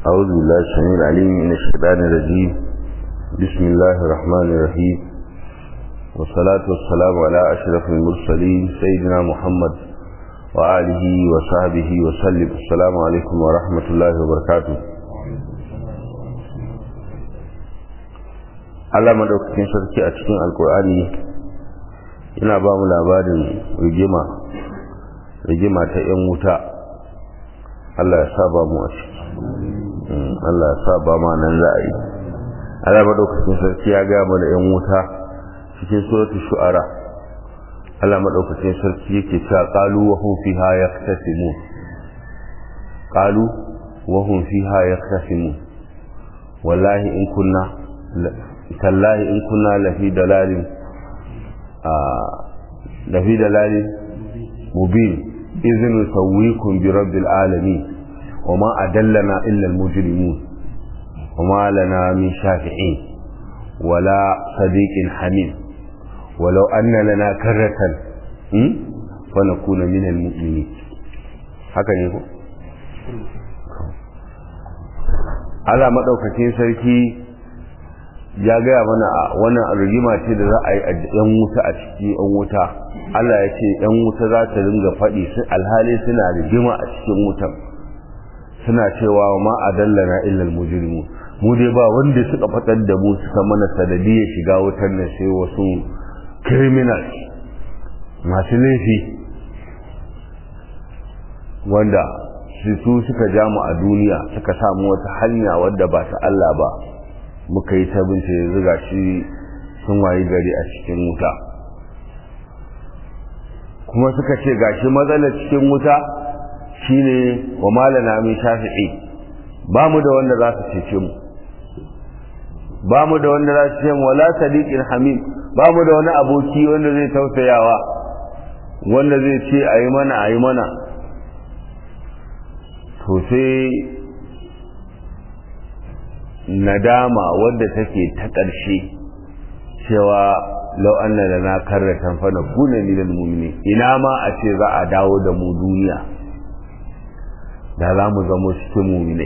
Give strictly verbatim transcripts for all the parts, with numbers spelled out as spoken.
أعوذ بالله السميع العليم من الشيطان الرجيم. بسم الله الرحمن الرحيم، والصلاة والسلام على أشرف المرسلين سيدنا محمد وآله وصحبه وسلم. السلام عليكم ورحمة الله وبركاته. Allah madaukakin sarki a cikin alkur'ani yana ba mu labarin rigima rigima ta yan wuta. Allah ya saba mu a ciki, Allah ya saba ma nan za a yi. Allah madaukakin sarki ya ga mana yan wuta cikin suratul shu'ara. Allah madaukakin sarki yake cewa qalu wa hum fiha yaktasimun, qalu wa hum fiha yaktasimun, wallahi in kunna tallahi in kunna lafi dalalin a lafi dalalin mubin izin sawwikum bi rabbil alamin wa ma adallana illa al mujrimun wa ma lana min shafi'in wala sadiqin hamim walau anna lana karratan hmm fa nakuna min al mu'minin. Haka ne ko Allah madaukakin sarki ya gaya mana a wannan rigima ce da za a yi a yan wuta a ciki yan wuta. Allah ya ce yan wuta za ta ringa faɗi sun alhali suna rigima a cikin wutan, suna cewa ma adallana illal mujrimu, mu dai ba wanda suka fatar da mu suka mana sadadi ya shiga wutan nan sai wasu criminals masu laifi wanda su suka ja mu a duniya suka samu wata hanya wadda ba ta Allah ba, muka yi ta bince yanzu ga shi sun wayi gari a cikin wuta. Kuma suka ce ga shi matsalar cikin wuta shine wa malana min shafi'i, ba mu da wanda za su cece mu, ba mu da wanda za su cece mu, wala sadiqin hamim, ba mu da wani aboki wanda zai tausayawa, wanda zai ce a yi mana a yi mana. To sai nadama wadda take ta ƙarshe cewa lau anna lana karratan fa nakuna minal mu'minin, ina ma a ce za a dawo da mu duniya da za mu zama cikin mu'minai.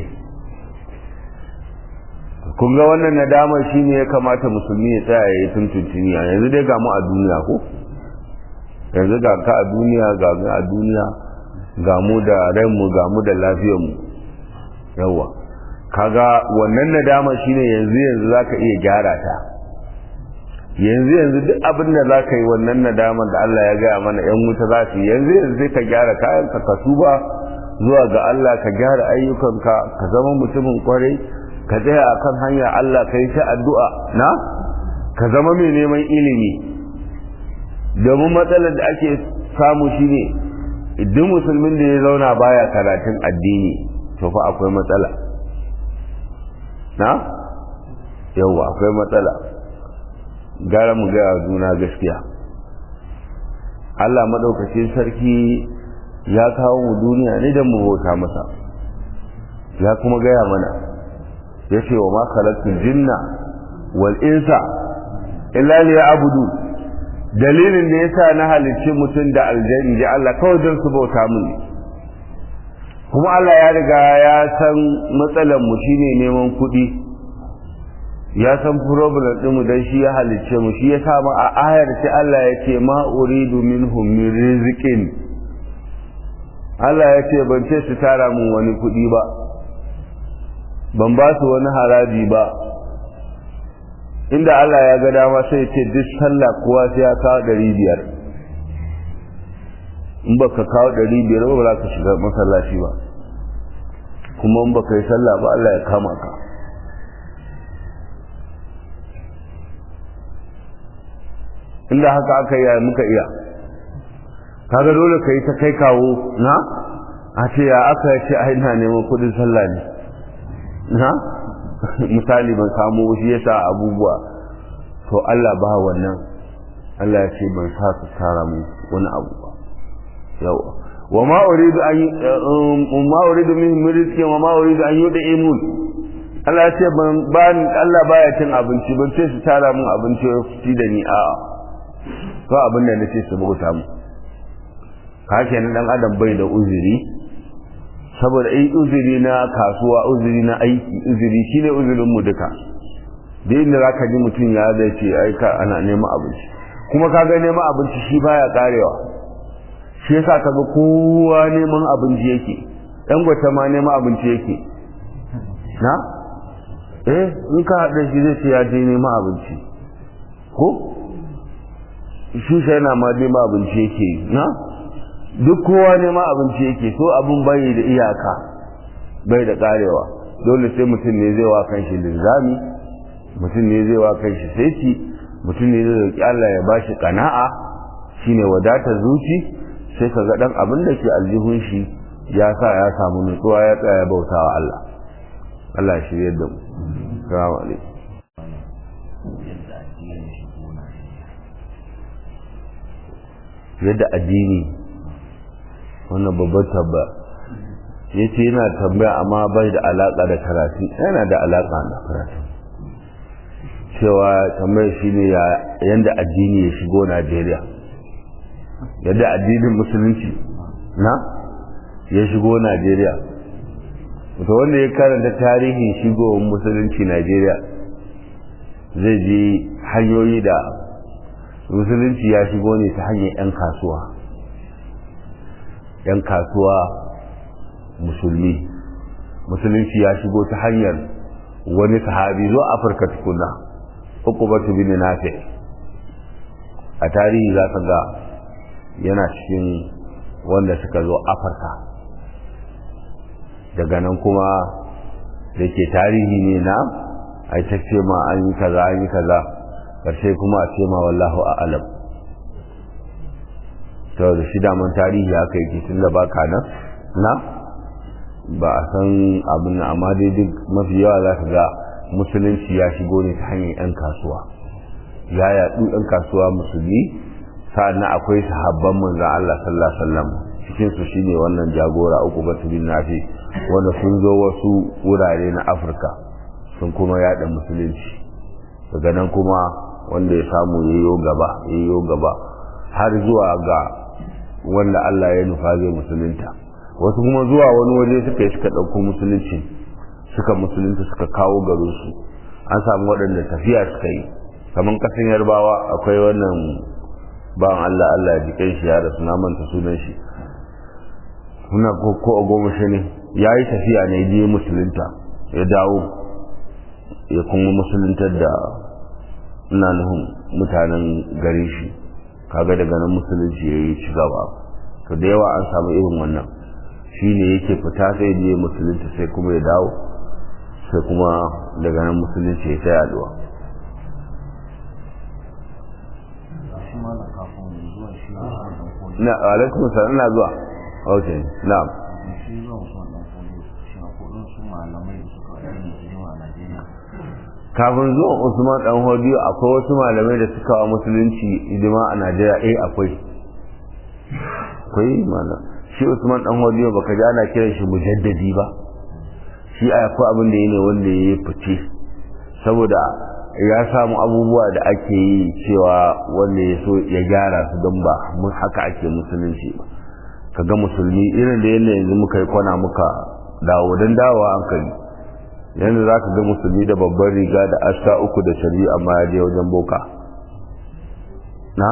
Kun ga wannan nadama shine ya kamata musulmi ya tsaya ya yi tuntuntuni. Yanzu dai ga mu a duniya ko yanzu ga ka a duniya ga mu a duniya, ga mu da ranmu ga mu da lafiyar mu. Yawa kaga wannan nadama shine yanzu yanzu zaka iya gyara ta, yanzu yanzu duk abin da zaka yi wannan nadama da Allah ya gaya mana yan wuta za su yanzu yanzu sai ka gyara kayan ka ka tuba zuwa ga Allah, ka gyara ayyukanka, ka zama mutumin kwarai, ka tsaya akan hanya Allah, ka yi ta addu'a na ka zama mai neman ilimi. Domin matsalar da ake samu shine idan musulmin da ya zauna baya karatun addini to fa akwai matsala na yawa akwai matsala. Gara mu gaya juna gaskiya. Allah madaukakin sarki ya kawo mu duniya ne don mu bauta masa, ya kuma gaya mana ya ce wa ma khalaqtul jinna wal insa illa liya'budu. Dalilin da yasa na halicci mutum da aljanni da Allah kawai don su bauta mun. Kuma Allah ya riga ya san matsalar mu shine neman kuɗi, ya san problem din mu dan shi ya halicce mu, shi ya sa mu a ayar sai Allah ya ce ma uridu minhum min rizqin. Allah ya ce ban ce su tara mun wani kuɗi ba, ban ba su wani haraji ba. Inda Allah ya ga dama sai ya ce duk sallah kowa sai ya kawo ɗari biyar. In baka kawo ɗari biyar ba za ka shiga masallaci ba, kuma in baka yi sallah ba Allah ya kama ka. Inda haka aka yi muka iya, kaga dole ka yi ta kai kawo na a ce ya aka ce ai ina neman kudin sallah ne na misali ban samu shi yasa abubuwa. To Allah ba wannan, Allah ya ce ban sa su tara mu wani abu ba. Yau wa ma uridu an ma uridu min rizqi wa ma uridu an yud'imun. Allah ya ce ban ban Allah baya cin abinci, ban ce su tara mun abinci su da ni a to abin da nace su bauta mu. Ka kenan dan adam bai da uzuri saboda ai uzuri na kasuwa uzuri na aiki uzuri shine uzurin mu duka da inda zaka ji mutum ya zai ce ai ka ana neman abinci kuma kaga neman abinci shi baya karewa shi yasa kaga kowa neman abinci yake dan gwata ma neman abinci yake na eh in ka hada shi zai ce ya je neman abinci ko shi sai na ma neman abinci yake na duk kowa neman abinci yake so abun bai da iyaka bai da karewa dole sai mutum ne zai wa kanshi linzami mutum ne zai wa kanshi saiti mutum ne zai roki Allah ya bashi kana'a shine wadatar zuci sai kaga dan abin da ke aljihun shi ya sa ya samu nutsuwa ya tsaya bautawa Allah Allah ya shirye da mu assalamu alaikum yadda addini wannan babban tabba yace yana tambaya amma bai da alaka da karatu yana da alaka da karatu cewa tambayar shine ya yanda addini ya shigo Najeriya yadda addinin musulunci na ya shigo Najeriya to wanda ya karanta tarihin shigowar musulunci Najeriya zai ji hanyoyi da musulunci ya shigo ne ta hanyar 'yan kasuwa 'yan kasuwa musulmi musulunci ya shigo ta hanyar wani sahabi zo Afirka tukuna Uqbatu bin Nafi a tarihi za ka ga yana cikin wanda suka zo Afirka daga nan kuma da ke tarihi ne na ai ta ce ma an yi kaza an yi kaza karshe kuma a ce ma wallahu a'lam to da shi daman tarihi haka yake tun da baka nan na ba a san abin amma dai duk mafi yawa za ka ga musulunci ya shigo ne ta hanyar 'yan kasuwa ya yaɗu 'yan kasuwa musulmi sa'annan akwai sahabban manzon Allah sallallahu alaihi wasallam cikin su shine wannan jagora Uqbatu bin Nafi wanda sun zo wasu wurare na Afirka sun kuma yaɗa musulunci daga nan kuma wanda ya samu yayyo gaba yayyo gaba har zuwa ga wanda Allah ya nufa zai musulunta wasu kuma zuwa wani waje suka yi suka ɗauko musulunci suka musulunta suka kawo garinsu an samu waɗanda tafiya suka yi kamar ƙasar Yarbawa akwai wannan bawan Allah Allah ya jikin shi ya rasu na manta sunan shi suna ko a goma shi ne ya yi tafiya ne je musulunta ya dawo ya kuma musuluntar da ina nufin mutanen gari shi kaga daga nan musulunci ya yi ci gaba to da yawa an samu irin wannan shi ne yake fita sai je musulunta sai kuma ya dawo sai kuma daga nan musulunci ya ta yaduwa na alaikum salam ina zuwa okay na'am kafin zuwan Usman dan Hodiyo akwai wasu malamai da suka wa musulunci hidima a Najeriya eh akwai akwai malam shi Usman dan Hodiyo baka ji ana kiran shi mujaddadi ba shi akwai abin da yake wanda yayi fice saboda ya samu abubuwa da ake yi cewa wanda ya so ya gyara su don ba mun haka ake musulunci ba kaga musulmi irin da yanda yanzu muka yi kwana muka dawo don dawowa an kai yanzu za ka ga musulmi da babban riga da aska uku da shari amma ya je wajen boka na?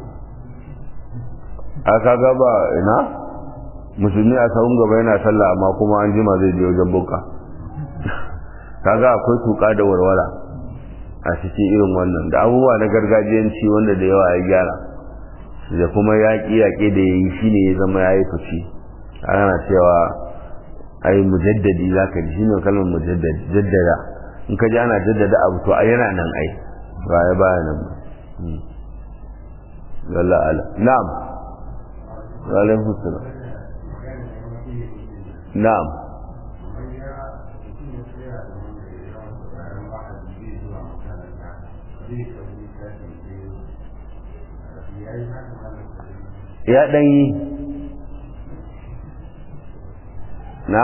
aka gaba ina? musulmi a sahun gaba yana sallah amma kuma an jima zai je wajen boka kaga akwai tuka da warwara a cikin irin wannan da abubuwa na gargajiyanci wanda da yawa ya gyara da kuma yaƙi-yaƙi da ya yi shi ne ya zama ya yi fice ana cewa ai mujaddadi za ka ji shi ne kalmar mujaddadi jaddada in ka ji ana jaddada abu to ai yana nan ai ba ya baya nan ba wallah ala na'am alaikum salam na'am ya dan yi na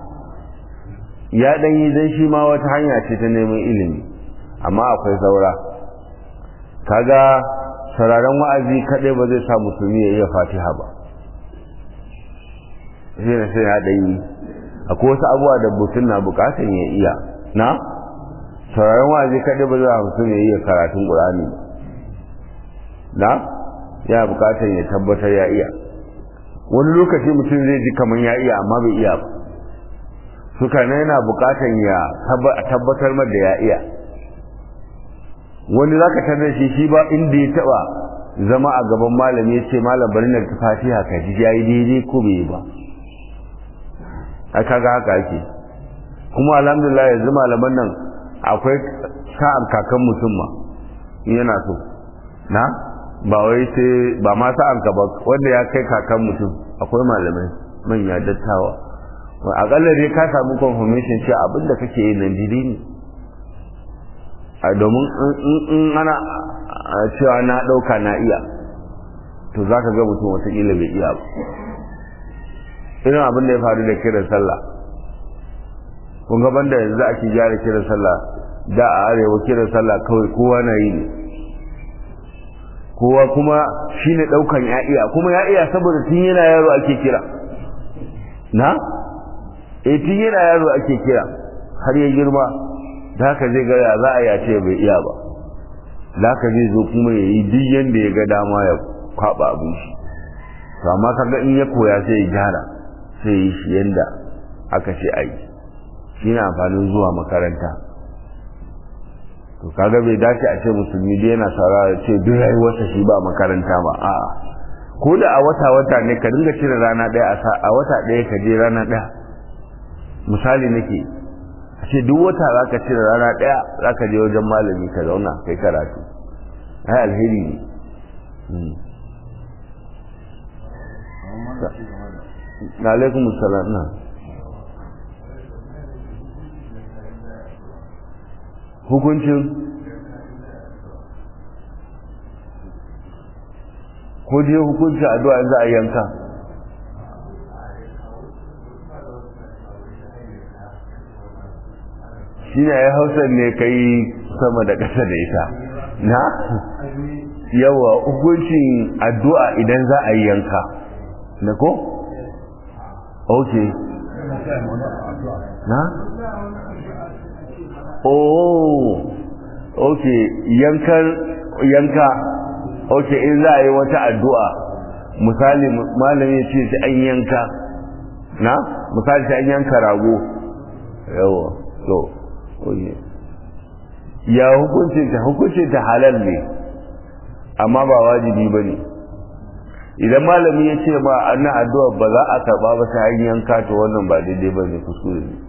ya dan yi dan shi ma wata hanya ce ta neman ilimi amma akwai saura kaga sauraron wa'azi kadai ba zai sa musulmi ya iya fatiha ba sai na sai ya ɗanyi akwai wasu abubuwa da mutum na bukatan ya iya na sauraron wa'azi kaɗai ba za a mutum ya iya karatun ƙur'ani na ya bukatan ya tabbatar ya iya wani lokaci mutum zai ji kamar ya iya amma bai iya ba suka na yana bukatan ya tabbatar mar da ya iya wani za ka tarar shi shi ba inda ya taɓa zama a gaban malami ya ce malam bari na fatiha ka ji ya yi daidai ko bai yi ba a kaga haka ake kuma alhamdulillah yanzu malaman nan akwai sa'ar kakan mutum ma yana so na ba wai sai ba ma sa'ar ka ba wanda ya kai kakan mutum akwai malamai manya dattawa akalla dai ka samu confirmation cewa abinda kake yi nan didi ne a domin in ana cewa na ɗauka na iya to za ka ga mutum watakila bai iya ba irin abin da ya faru da kiran sallah kun gaban da yanzu ake gyara kiran sallah da a arewa kiran sallah kawai kowa na yi ne kowa kuma shi ne ɗaukan ya iya kuma ya iya saboda tun yana yaro ake kira na? e tun yana yaro ake kira har ya girma da haka zai gaya za a yace bai iya ba da haka zai zo kuma ya yi duk yadda ya ga dama ya kwaɓa abin shi to amma kaga in ya koya sai ya gyara sai yi shi yadda aka ce a yi shi na amfanin zuwa makaranta to kaga bai dace a ce musulmi dai yana saurara ce duk yayi wata shi ba makaranta ba a'a ko da a wata wata ne ka dinga cire rana ɗaya a wata ɗaya ka je rana ɗaya misali nake a ce duk wata za ka cire rana ɗaya za ka je wajen malami ka zauna kai karatu ai alheri ne na alaikum salam na hukuncin ko dai hukuncin addu'a za a yanka shi ne ya hausar ne kai sama da ƙasa da ita na yawa hukuncin addu'a idan za a yi yanka na ko? ok na? oh ok yankan yanka ok in za a yi wata addu'a misali malami ce ta an yanka na? misali ta an yanka rago yawa so ok ya hukuncin ta hukuncin ta halal ne amma ba wajibi ba ne idan malami ya ce ma ana addu'a ba za a karɓa ba ta hanyar yanka to wannan ba daidai ba ne kuskure ne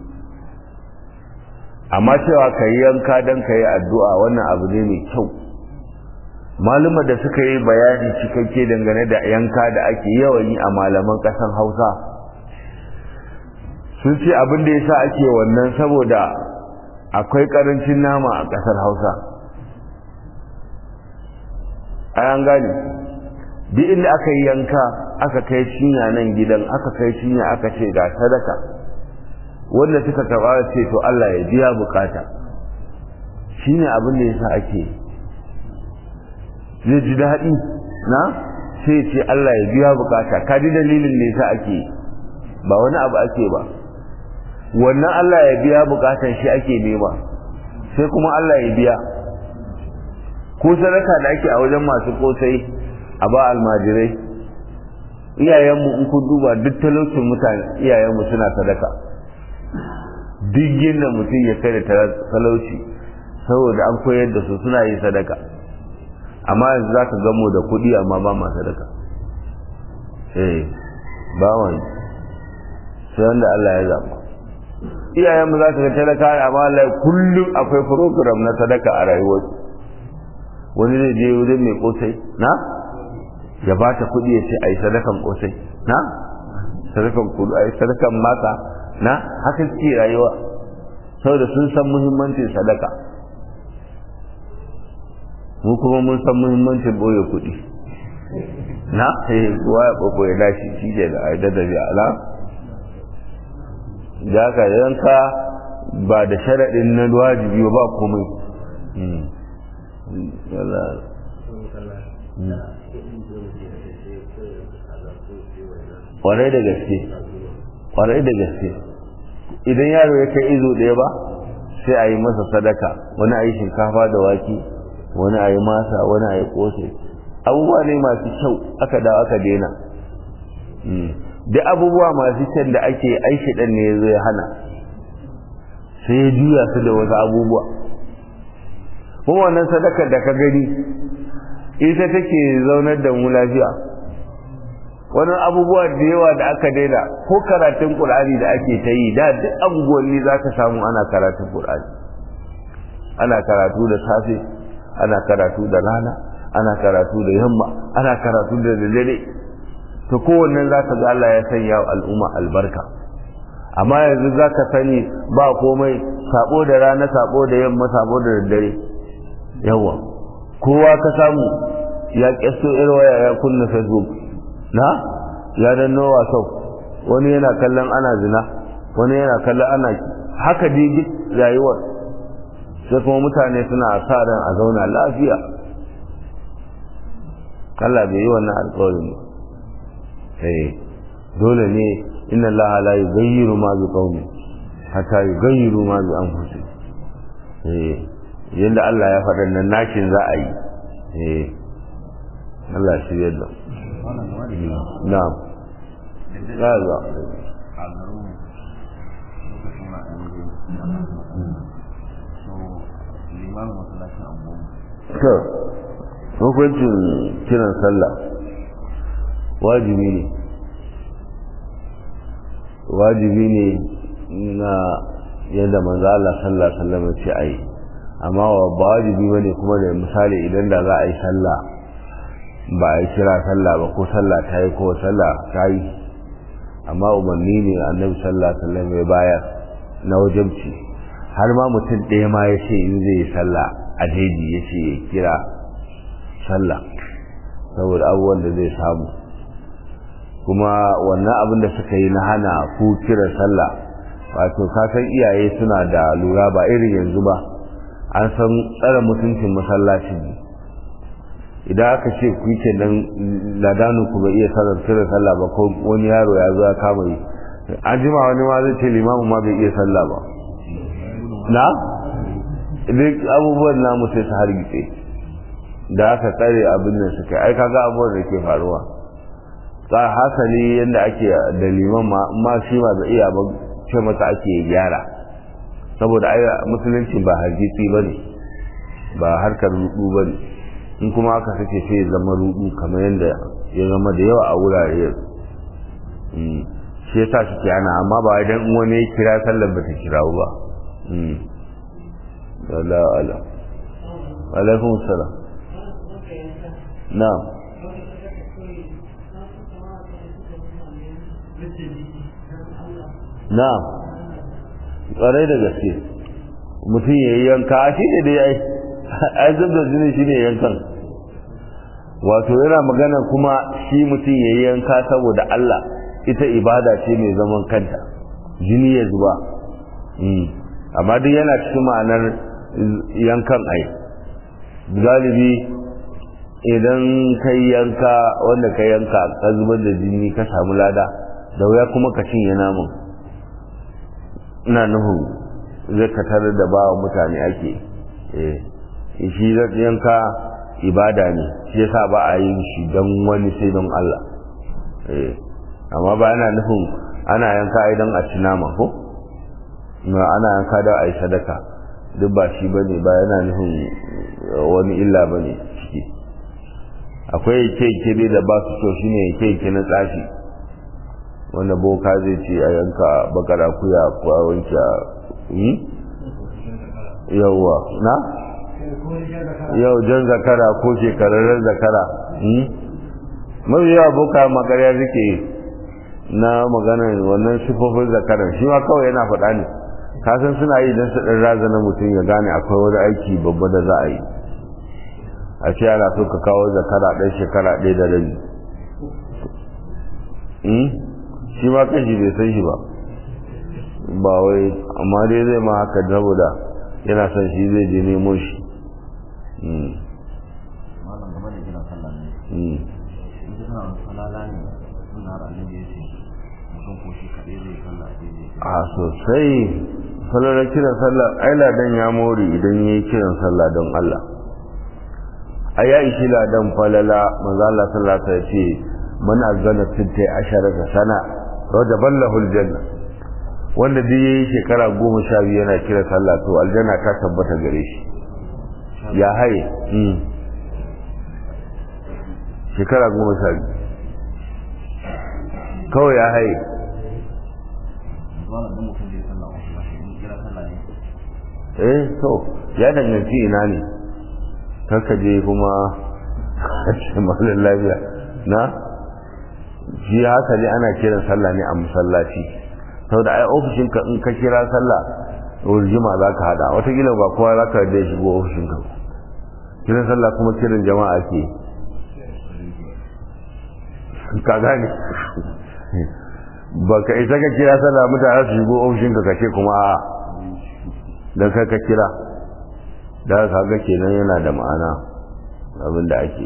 amma cewa ka yi yanka don ka yi addu'a wannan abu ne mai kyau maluma da suka yi bayani cikakke dangane da yanka da ake yawan yi a malaman ƙasar hausa sun ce abin da ya sa ake wannan saboda akwai ƙarancin nama a ƙasar hausa an gane duk inda aka yi yanka aka kai cinya nan gidan aka kai cinya aka ce ga sadaka wanda suka taba ce to Allah ya biya bukata shine abin da yasa ake zai ji daɗi na sai ce Allah ya biya bukata ka ji dalilin da yasa ake ba wani abu ake ba wannan Allah ya biya bukatan shi ake nema sai kuma Allah ya biya ko sadaka da ake a wajen masu kosai a ba almajirai iyayenmu in kun duba duk talaucin mutane iyayenmu suna sadaka duk yadda mutum ya kai da talauci saboda an koyar da su suna yin sadaka amma yanzu za ka gamo da kuɗi amma ba ma sadaka eh ba wani sai wanda Allah ya zama iyayenmu za su ga talaka amma Allah kullum akwai program na sadaka a rayuwarsu wani zai je wurin mai kosai na ya ba ta kuɗi ya ce a yi sadakan kosai na sadakan kudu a yi sadakan mata na haka suke rayuwa saboda sun san muhimmancin sadaka mu kuma mun san muhimmancin boye kuɗi na sai kowa ya ɓoɓo ya dashi shi ke da aida da ala da haka yanka ba da sharaɗin na wajibi ba komai kwarai da gaske kwarai da gaske idan yaro ya kai izo ɗaya ba sai a yi masa sadaka, wani a yi shinkafa da wake, wani a yi masa, wani a yi ƙosai. Abubuwa ne masu kyau aka dawo aka daina. Duk abubuwa masu kyan da ake aishi ɗan ne ya zo ya hana, sai ya juya su da wasu abubuwa. Kuma wannan sadakar da ka gani ita take zaunar da mu lafiya. Wani abubuwa da yawa da aka daina, ko karatun Qur'ani da ake ta yi da duk abubuwanni za ka samu ana karatun Qur'ani, ana karatu da safe, ana karatu da rana, ana karatu da yamma, ana karatu da dare. To kowannen za ka ga Allah ya sanya wa al'umma albarka. Amma yanzu za ka sani ba komai, sabo da rana, sabo da yamma, sabo da daddare. Yawa kowa ka samu ya kyasto irwaya ya kunna Facebook na ya danno wasau, wani yana kallon ana zina, wani yana kallon ana haka dai rayuwar. Sai kuma mutane suna sa ran a zauna lafiya. Allah bai yi wannan alƙawarin ba. Eh dole ne inna Allah la yughayyiru ma bi qaumin hatta yughayyiru ma bi anfusihim. Eh yanda Allah ya faɗa nan nakin za a yi. Eh Allah shi yadda. Na'am. Ya za. To hukuncin kiran sallah wajibi ne wajibi ne na yadda manzo Allah sallallahu alaihi wasallam ya ce ai, amma ba wajibi bane kuma da misali idan da za a yi sallah ba a yi kira sallah ba ko sallah ta yi ko sallah ta yi, amma umarni ne annabi sallallahu alaihi wasallam ya bayar na wajibci. Har ma mutum ɗaya ma ya ce in zai yi sallah a daidai ya ce ya kira sallah saboda abubuwan da zai samu. Kuma wannan abin da suka yi na hana ku kira sallah, wato kasan iyaye suna da lura ba irin yanzu ba, an san tsara mutuncin masallaci. Idan aka ce ku ke nan ladanu ku bai iya sanar kira sallah ba, ko wani yaro ya zo ya kama yi, an jima wani ma zai ce limamu ma bai iya sallah ba na duk abubuwan namu sai ta hargitse da aka tsare abin nan suka ai kaga abubuwan da ke faruwa. Ta hasali yadda ake da liman ma shi ma da iya ba ce masa ake gyara, saboda ai musulunci ba hargitsi ba ne, ba harkar rudu ba ne. In kuma aka sake sai ya zama rudu kamar yadda ya zama da yawa a wurare yanzu. Shi ya sa suke ana, amma ba idan wani ya kira sallar ba ta kirawo ba. Allah Allah. Alaikum salam. Na'am. Na'am. Ƙwarai da gaske. Mutum ya yi yanka shi ne dai ai. Ai zub da jini shi ne yankan. Wato yana magana kuma shi mutum ya yi yanka saboda Allah, ita ibada ce mai zaman kanta. Jini ya zuba. Amma duk yana cikin ma'anar yankan ai. Galibi idan ka yanka wanda ka yanka ka zubar da jini ka samu lada, da wuya kuma ka cinye namun. Ina nufin zai ka tarar da bawa mutane ake. Eh shi yanka ibada ne, shi yasa ba a yin shi don wani sai don Allah. Eh amma ba ana nufin ana yanka idan a ci nama ko ma ana yanka da a yi sadaka, duk ba shi bane, ba yana nufin wani illa bane ciki. Akwai keke ne da ba su so, shine keke na tsafi wanda boka zai ce a yanka bakara kuya ko a wanke yawwa na yau jan zakara ko shekararren zakara. Mafi yawa boka makarya suke na maganar wannan sifofin zakaran, shi ma kawai yana faɗa ne, kasan suna yi don su ɗan razana mutum ya gane akwai wani aiki babba da za a yi. A ce ana so ka kawo zakara ɗan shekara ɗaya da rabi, shi ma kashi bai san shi ba, ba wai amma dai zai ma haka saboda yana son shi zai je nemo shi. a sosai falalar kiran sallah ai ladan ya more idan ya yi kiran sallah don Allah a ya ishi ladan falala manzo Allah sallallahu alaihi wasallam ya ce man azana sittai asharata sana rajaban lahul janna wanda duk yayi shekara goma sha biyu yana kira sallah to aljanna ta tabbata gare shi ya haye mm shekara goma sha biyu kawai ya haye eh to ya danganci ina ne karka je kuma ce malin lafiya na shi haka ne ana kiran sallah ne a masallaci saboda ai ofishinka in ka kira sallah urjima za ka hada watakila ba kowa za ka da shigo ofishinka kiran sallah kuma kiran jama'a ke ka gane ba ka isa ka kira sallah mutane su shigo ofishinka ka ce kuma a don kai ka kira da kaga kenan yana da ma'ana abin da ake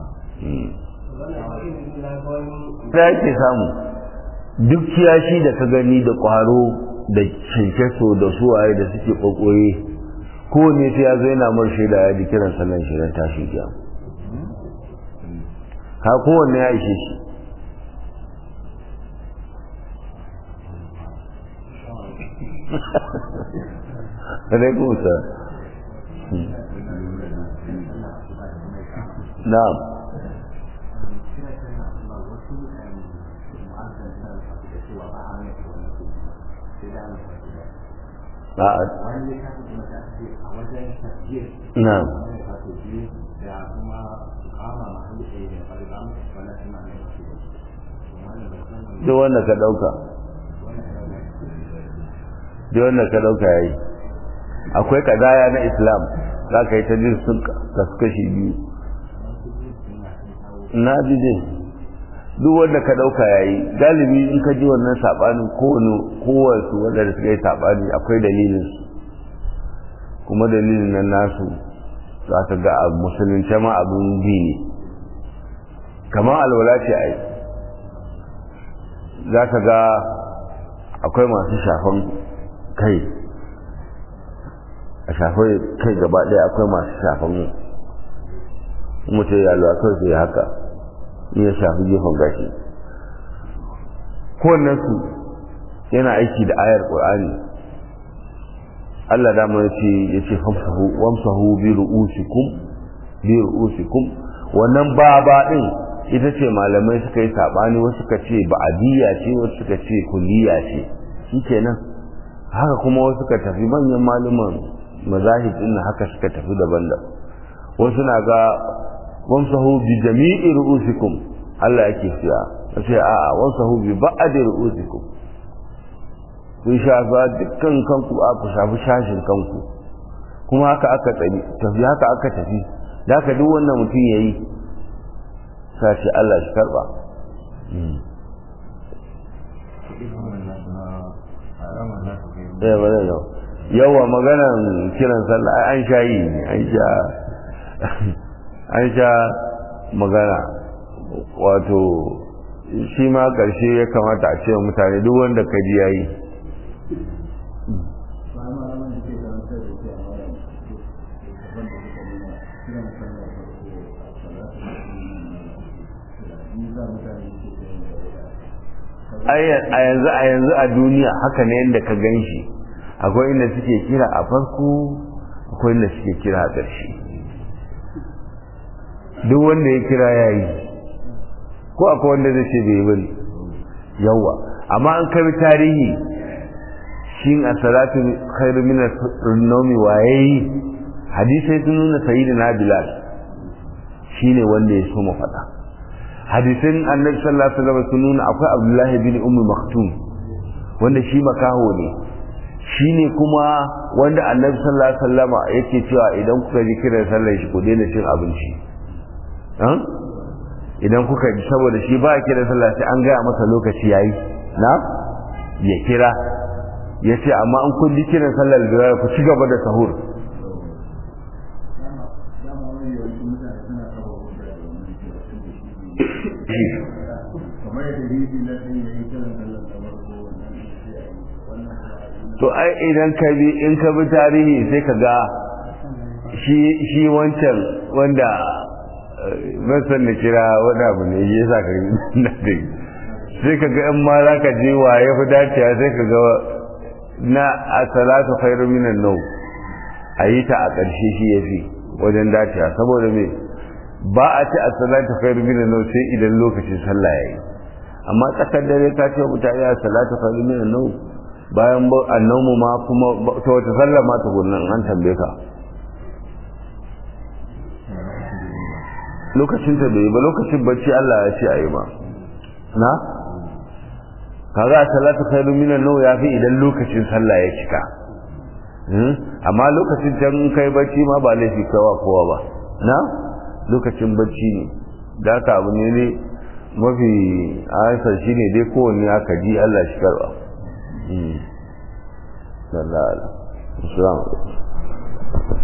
da ake samu duk kiyashi da ka gani da ƙwaro da cinkeso da suwaye da suke ƙwaƙoye kowane sai ya zo yana mar shaida ya ji kiran sallan shirin tashi kiya ha kowanne ya ishe shi alaikum salam na'am na'am duk wanda ka dauka duk wanda ka dauka yayi akwai kadaya na islam za ka yi ta jin sun kaskashi biyu na jide duk wanda ka dauka yayi galibi in ka ji wannan sabanin kowane kowace wanda da suka yi sabani akwai dalilin su kuma dalilin nan nasu za ka ga a musulunce ma abin bi ne kamar alwala ce ai za ka ga akwai masu shafan kai a shafai kai gaba ɗaya akwai masu shafan mutum ya alwa kawai sai haka in ya shafi gefen gashi kowannen su yana aiki da ayar ƙur'ani Allah da mai ce ya ce famsahu bi ru'usikum bi ru'usikum wannan baba din ita ce malamai suka yi sabani wasu suka ce ba'adiyya ce wasu suka ce kulliya ce shikenan haka kuma wasu suka tafi manyan maluman mazahib din haka suka tafi daban-daban wasu na ga wamsahu bi jami'i ru'usikum Allah yake cewa sai a a wamsahu bi ba'd ru'usikum kun shafa dukkan kanku a ku shafi shashin kanku kuma haka aka tafi tafi haka aka tafi da haka duk wannan mutum yayi sai Allah shi karba eh ba da yawa maganan kiran sallah an shayi an sha an sha magana wato shi ma ƙarshe ya kamata a ce mutane duk wanda ka ji yayi a yanzu a yanzu a duniya haka ne yadda ka gan shi akwai inda suke kira a farko akwai inda suke kira a ƙarshe duk wanda ya kira ya yi ko akwai wanda zai ce bai bari yawa amma an karbi tarihi shi a salatu khairu min an-nawmi waye hadisai sun nuna sayyidina Bilal shine wanda ya so mu faɗa hadisin annabi sallallahu alaihi wasallam sun nuna akwai Abdullahi bin Ummu Maktum wanda shi makaho ne shine kuma wanda annabi sallallahu alaihi wasallam yake cewa idan kuka ji kiran sallar shi ku daina cin abinci idan kuka ji saboda shi ba kiran sallah sai an gaya masa lokaci yayi na ya kira ya ce amma an kun ji kiran sallar da ku ci gaba da sahur kamar to ai idan ka bi in ka bi tarihi sai ka ga shi shi wancan wanda ban san da kira wani abu ne ya sa ka na dai sai ka ga in ma za ka je wa ya fi dacewa sai ka ga na as-salatu khairu minan nawm ayi ta a ƙarshe shi yafi wajen dacewa saboda me ba a ci as-salatu khairu minan nawm sai idan lokacin sallah yayi amma tsakar dare ka ce mutane as-salatu khairu minan nawm bayan annamu ma kuma ta wata sallah ma tukunnan an tambaye ka lokacin ta bai ba lokacin bacci Allah ya ce ayi ma na kaga salatu khairu minan nawm yafi idan lokacin sallah ya cika amma lokacin can kai bacci ma ba laifi kawa kowa ba na lokacin bacci ne da ka abu ne ne mafi aisar shine dai kowanne aka ji Allah shi karba sallallahu alaihi wasallam